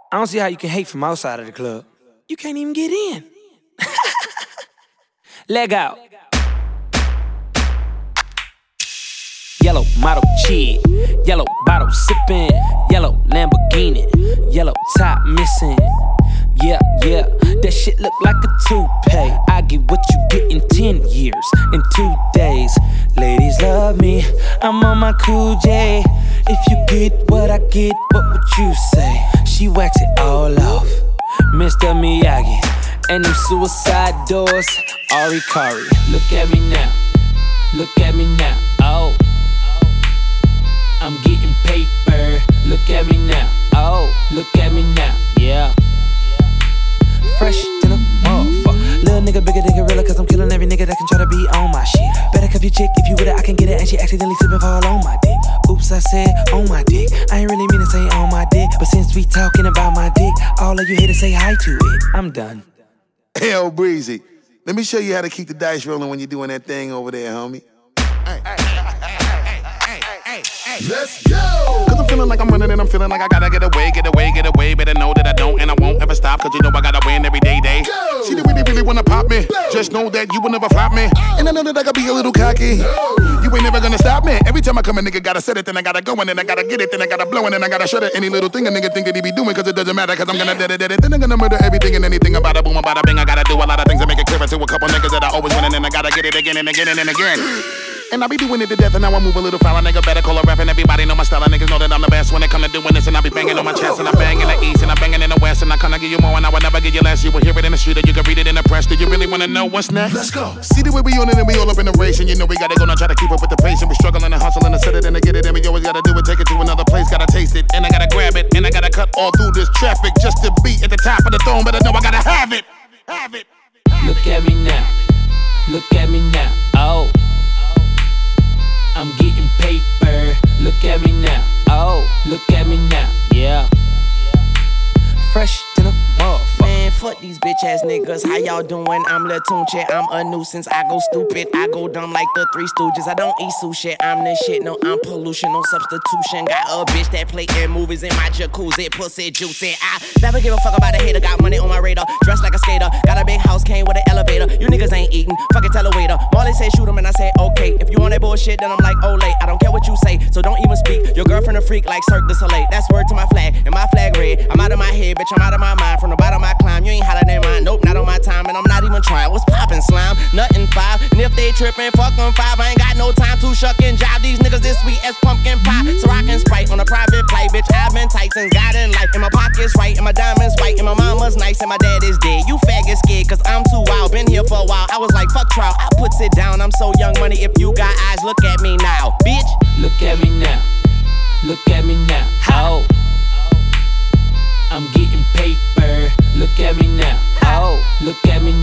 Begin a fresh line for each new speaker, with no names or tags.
I don't see how you can hate from outside of the club. You can't even get in. Leg out. Yellow model cheat, yellow bottle sippin', yellow Lamborghini, yellow top missing. Yeah, that shit look like a toupee. I get what you get in 10 years, in 2 days. Ladies love me, I'm on my cool J. If you get what I get, what would you say? She wax it all off, Mr. Miyagi. And them suicide doors, Ari Kari. Look at me now, look at me now, oh. I'm getting paper, look at me now, oh. Look at me now, yeah. Fresh than a motherfucker. Little nigga bigger than gorilla, cause I'm killing every nigga that can try to be on my shit. Better cuff your chick, if you with it I can get it. And she accidentally slip and fall on my dick. Oops, I said on my dick. I ain't really mean to say on my dick, but since we talking about my dick, all of you here to say hi to it. I'm done.
Hell, Breezy, let me show you how to keep the dice rolling when you're doing that thing over there, homie. Let's go! Cause I'm feeling like I'm running and I'm feeling like I gotta get away. Better know that I don't and I won't ever stop, cause you know I gotta win every day. Go! She really wanna pop me. Go! Just know that you will never flop me. And I know that I gotta be a little cocky. No! You ain't never gonna stop me. Every time I come a nigga gotta set it, then I gotta go, and then I gotta get it, then I gotta blow, and then I gotta shut it. Any little thing a nigga think that he be doing, cause it doesn't matter, cause I'm gonna dead it. Then I'm gonna murder everything and anything about a boom, about a bing. I gotta do a lot of things to make it clearer to a couple niggas that I always win, and then I gotta get it again and again and again. And I be doing it to death, and now I move a little foul. A nigga better call a ref, and everybody know my style. And niggas know that I'm the best when it come to doing this. And I be banging on my chest, and I bang in the east, and I banging in the west. And I can't give you more, and I will never give you less. You will hear it in the street, or you can read it in the press. Do you really wanna know what's next? Let's go. See the way we on it, and we all up in the race. And you know we gotta go now, try to keep up with the pace. And we struggling and hustling and set it and to get it. And we always gotta do it, take it to another place. Gotta taste it, and I gotta grab it, and I gotta cut all through this traffic just to be at the top of the throne. But I know I gotta have it, have it.
Look at me now, look at me now, oh. I'm getting paper, look at me now, oh. Look at me now, yeah. Fresh than a motherfucker.
Man, fuck these bitch ass niggas. How y'all doing? I'm Lil Tunche. I'm a nuisance. I go stupid. I go dumb like the Three Stooges. I don't eat sushi. I'm the shit. No, I'm pollution. No substitution. Got a bitch that play in movies in my jacuzzi. Pussy juicy. I never give a fuck about a hater. Got money on my radar. Dressed like a skater. Got a big house. Came with an elevator. You niggas ain't eating. Fucking tell a waiter. Marley said shoot him and I said okay. If you want that bullshit, then I'm like, oh, late. I don't care what you say. So don't even speak. Your girlfriend a freak like Cirque du Soleil. That's word to my flag. And my flag red. I'm out of my head, bitch. I'm out of my mind. From the bottom I climb, you ain't hollering in mine. Nope, not on my time, and I'm not even trying. What's poppin', slime? Nothing 5. And if they trippin', fuck them 5. I ain't got no time to shuck and jive. These niggas this sweet as pumpkin pie. So I can Sprite on a private flight, bitch. I've been tight since God in life. And my pocket's right, and my diamonds white, and my mama's nice, and my dad is dead. You faggot scared, cause I'm too wild. Been here for a while. I was like, fuck trial. I puts it down. I'm so young money. If you got eyes, look at me now, bitch.
Look at me now. Look at me now. Oh. I'm getting paper. Look at me now. Oh. Look at me